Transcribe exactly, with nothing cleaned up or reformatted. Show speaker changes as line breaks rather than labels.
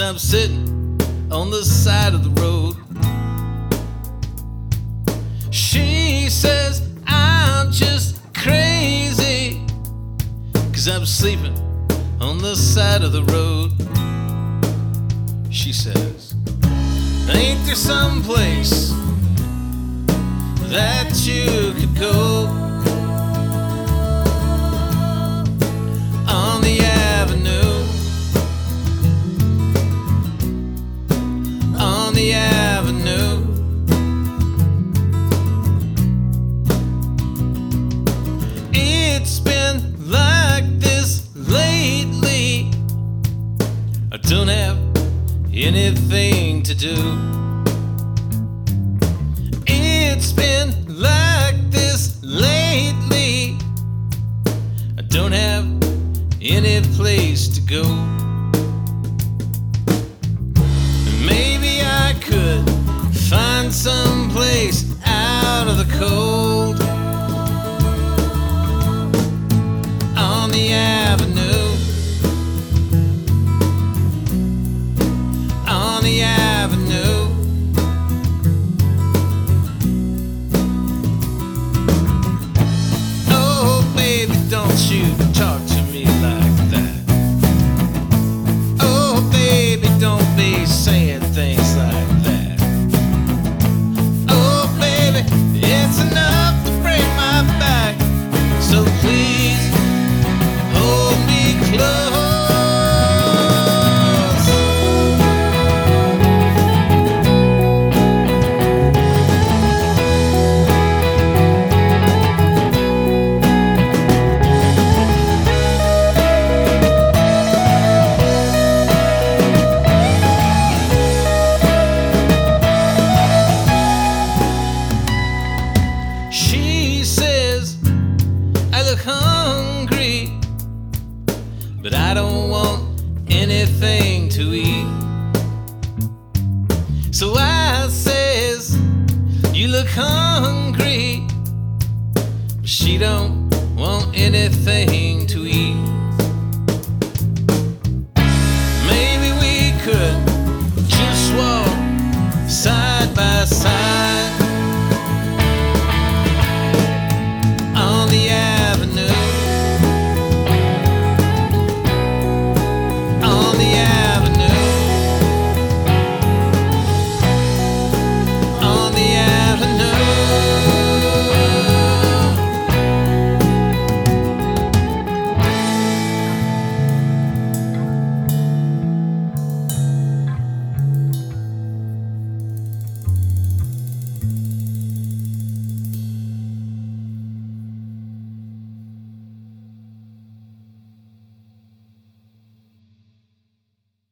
I'm sitting on the side of the road. She says I'm just crazy, 'cause I'm sleeping on the side of the road. She says, ain't there some place that you could go on the avenue, on the avenue? It's been like this lately. I don't have anything to do. It's been like this lately. I don't have any place to go. Maybe I could find some place out of the cold on the avenue, on the avenue. Oh, baby, don't you talk to me like that. Oh, baby, don't be saying things like that. Oh, baby, it's enough to break my back. So please hold me close. She says I look hungry, but I don't want anything to eat. So I says, you look hungry, but she don't want anything